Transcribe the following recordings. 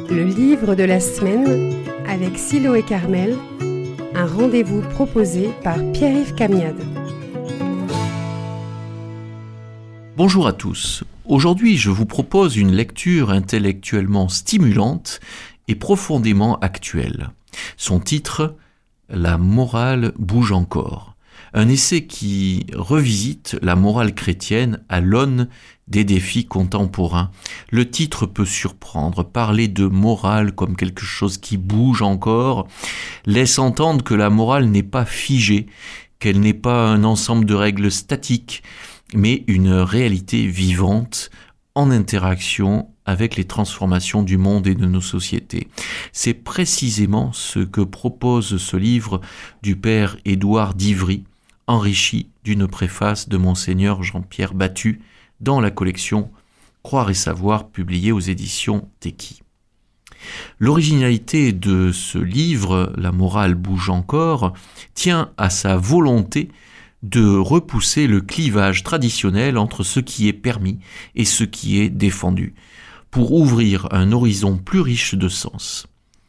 Le livre de la semaine avec Siloé Carmel, un rendez-vous proposé par Pierre-Yves Camiade. Bonjour à tous. Aujourd'hui, je vous propose une lecture intellectuellement stimulante et profondément actuelle. Son titre, La morale bouge encore. Un essai qui revisite la morale chrétienne à l'aune des défis contemporains. Le titre peut surprendre. Parler de morale comme quelque chose qui bouge encore laisse entendre que la morale n'est pas figée, qu'elle n'est pas un ensemble de règles statiques, mais une réalité vivante en interaction avec les transformations du monde et de nos sociétés. C'est précisément ce que propose ce livre du père Édouard d'Ivry, enrichi d'une préface de Monseigneur Jean-Pierre Battu dans la collection Croire et savoir publiée aux éditions Teki. L'originalité de ce livre, La morale bouge encore, tient à sa volonté de repousser le clivage traditionnel entre ce qui est permis et ce qui est défendu, pour ouvrir un horizon plus riche de sens.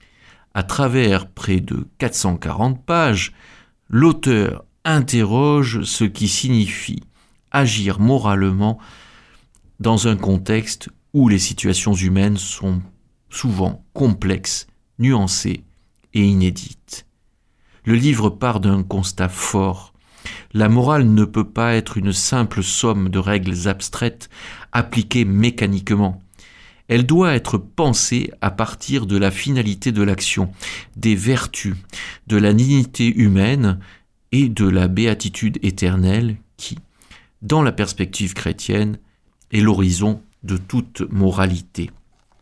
À travers près de 440 pages, l'auteur interroge ce qui signifie agir moralement dans un contexte où les situations humaines sont souvent complexes, nuancées et inédites. Le livre part d'un constat fort. La morale ne peut pas être une simple somme de règles abstraites appliquées mécaniquement. Elle doit être pensée à partir de la finalité de l'action, des vertus, de la dignité humaine et de la béatitude éternelle qui, dans la perspective chrétienne, est l'horizon de toute moralité.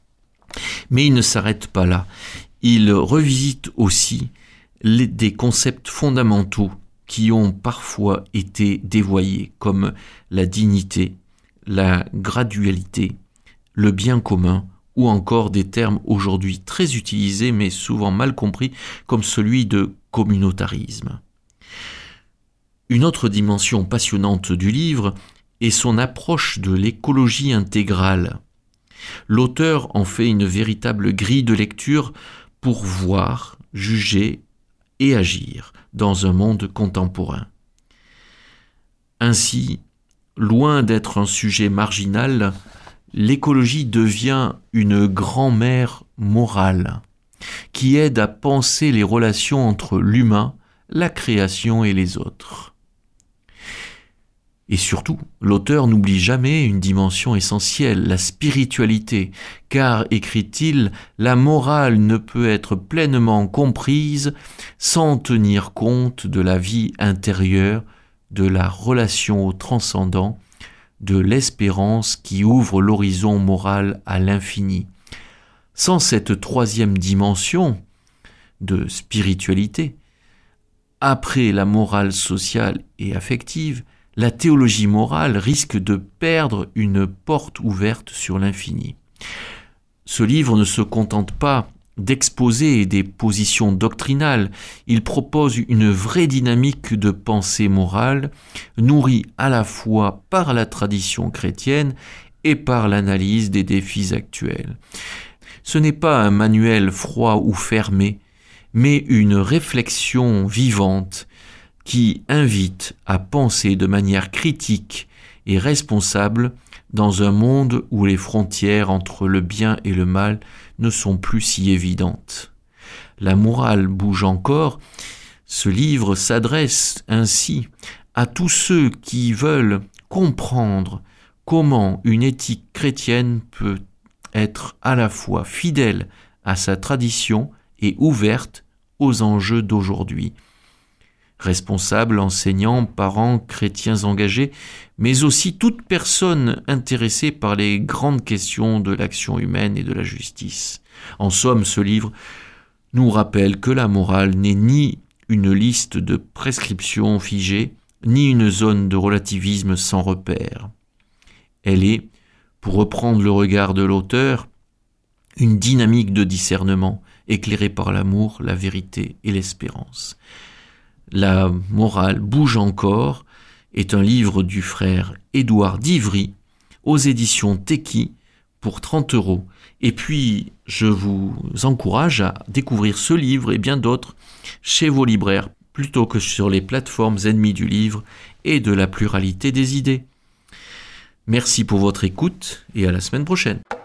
Mais il ne s'arrête pas là. Il revisite aussi des concepts fondamentaux qui ont parfois été dévoyés, comme la dignité, la gradualité, le bien commun, ou encore des termes aujourd'hui très utilisés mais souvent mal compris, comme celui de communautarisme. Une autre dimension passionnante du livre est son approche de l'écologie intégrale. L'auteur en fait une véritable grille de lecture pour voir, juger et agir dans un monde contemporain. Ainsi, loin d'être un sujet marginal, l'écologie devient une grand-mère morale qui aide à penser les relations entre l'humain, la création et les autres. Et surtout, l'auteur n'oublie jamais une dimension essentielle, la spiritualité, car, écrit-il, la morale ne peut être pleinement comprise sans tenir compte de la vie intérieure, de la relation au transcendant, de l'espérance qui ouvre l'horizon moral à l'infini. Sans cette troisième dimension de spiritualité, après la morale sociale et affective, la théologie morale risque de perdre une porte ouverte sur l'infini. Ce livre ne se contente pas d'exposer des positions doctrinales, il propose une vraie dynamique de pensée morale, nourrie à la fois par la tradition chrétienne et par l'analyse des défis actuels. Ce n'est pas un manuel froid ou fermé, mais une réflexion vivante qui invite à penser de manière critique et responsable dans un monde où les frontières entre le bien et le mal ne sont plus si évidentes. La morale bouge encore. Ce livre s'adresse ainsi à tous ceux qui veulent comprendre comment une éthique chrétienne peut être à la fois fidèle à sa tradition et ouverte aux enjeux d'aujourd'hui. Responsables, enseignants, parents, chrétiens engagés, mais aussi toute personne intéressée par les grandes questions de l'action humaine et de la justice. En somme, ce livre nous rappelle que la morale n'est ni une liste de prescriptions figées, ni une zone de relativisme sans repère. Elle est, pour reprendre le regard de l'auteur, une dynamique de discernement éclairée par l'amour, la vérité et l'espérance. La morale bouge encore est un livre du frère Édouard d'Ivry aux éditions Teki pour 30 € Et puis, je vous encourage à découvrir ce livre et bien d'autres chez vos libraires, plutôt que sur les plateformes ennemies du livre et de la pluralité des idées. Merci pour votre écoute et à la semaine prochaine.